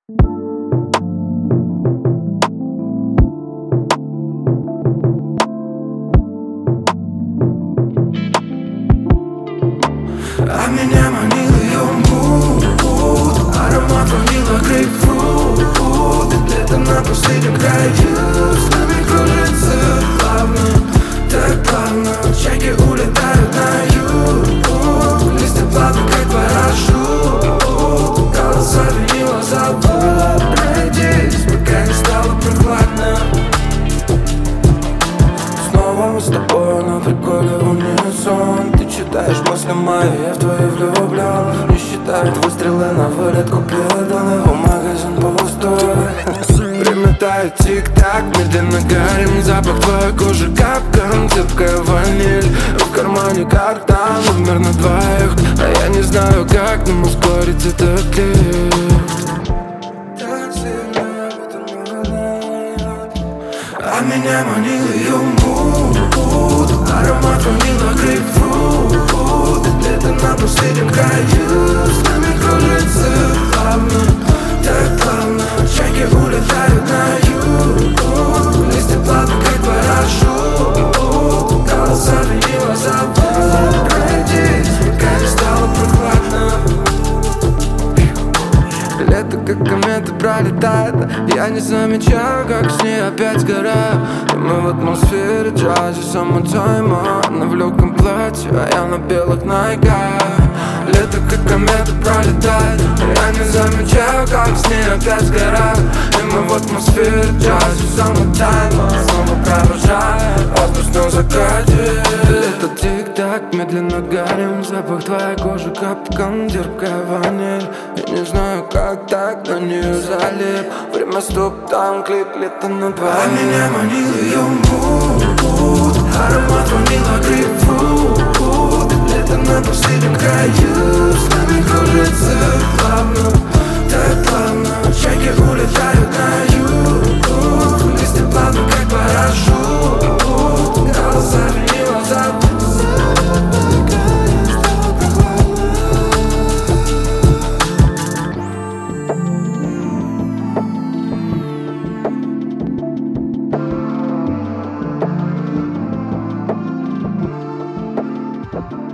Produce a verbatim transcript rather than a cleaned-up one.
А меня манил ее мут, аромат ванила, грейпфрут. Где-то на последнем краю с нами кружится плавно, так плавно. Чайки улетают на юг, листья плавно, как парашют. Голоса винила зовут, пройдись, пока не стало прохладно. Снова мы с тобой на приколе в унисон. Ты читаешь мысли мои, я в твои влюблен. Не считает выстрелы на вылет купидоны, в магазин пустой. Время тает, тик-так, медленно горим. Запах твоей кожи капкан, терпкая ваниль. В кармане карта, номер на двоих. А я не знаю, как нам ускорить этот лифт. Так сильно в этом нет. А меня манил ее мут, аромат ванила, грейпфрут. Где-то на последнем краю с нами кружится плавно, так плавно. Чайки улетают на юг, листья плавно, как парашют. Голоса винила зовут, пройдись, пока не стало прохладно. Лето как комета пролетает, я не замечаю, как с ней опять сгораю. И мы в атмосфере джази, самотайма. Она в легком платье, а я на белых найках. Лето как комета пролетает, я не замечаю, как с ней опять сгораю. И мы в атмосфере джази, самотайма. Снова провожаю август на закате. Лето тик-так, медленно горим. Запах твоей кожи капкан, терпкая ваниль. Я не знаю, как так на нее залип. Время стоп, там клип, лето на двоих. А меня манил ее мут, аромат ванила, грейпфрут. Лето на последнем краю с нами кружится плавно, так плавно. Чайки улетают на юг, листья плавно, как парашют. Голоса винила зовут. Thank you.